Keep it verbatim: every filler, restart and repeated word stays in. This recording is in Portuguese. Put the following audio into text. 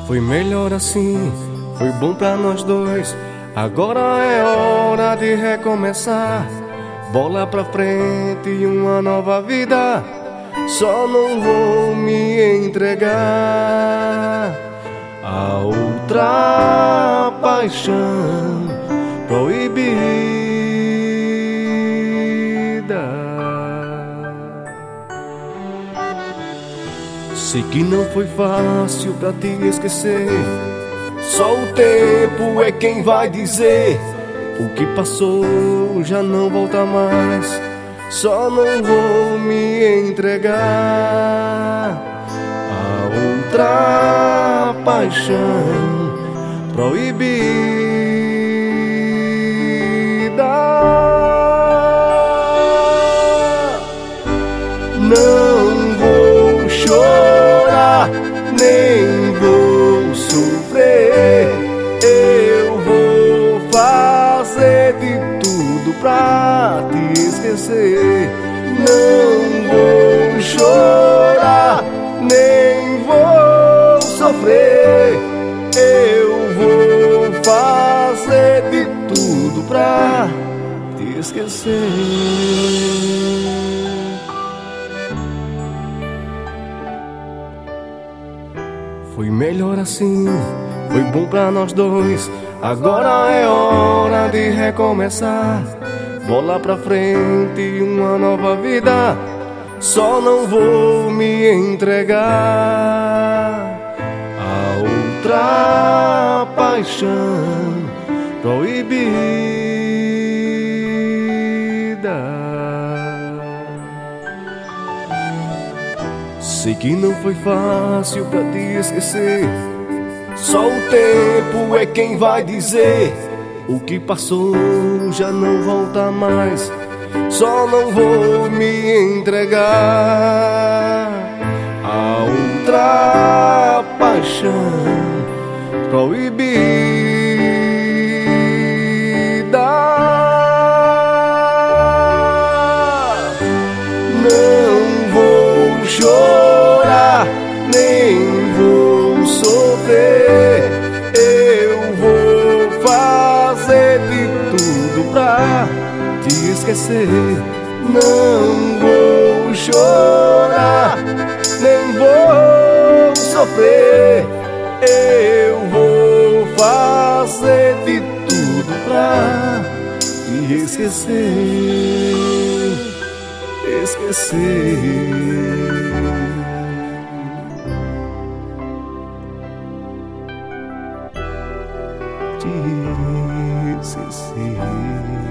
Foi melhor assim, foi bom pra nós dois. Agora é hora de recomeçar. Bola pra frente e uma nova vida. Só não vou me entregar a outra paixão proibida. Sei que não foi fácil pra te esquecer. Só o tempo é quem vai dizer. O que passou já não volta mais. Só não vou me entregar a outra paixão proibida. Não vou chorar, nem vou sofrer. Eu vou fazer de tudo pra te esquecer. Não vou chorar, nem vou sofrer. Eu vou fazer de tudo pra te esquecer. Foi melhor assim, foi bom pra nós dois. Agora é hora de recomeçar. Bola pra frente e uma nova vida. Só não vou me entregar a outra paixão proibida. Sei que não foi fácil pra te esquecer. Só o tempo é quem vai dizer. O que passou já não volta mais. Só não vou me entregar a outra paixão proibida. Não vou chorar, nem vou sofrer. Eu vou fazer de tudo pra te esquecer. Não vou chorar, nem vou sofrer. Eu vou fazer de tudo pra te esquecer. Esquecer. Te esquecer.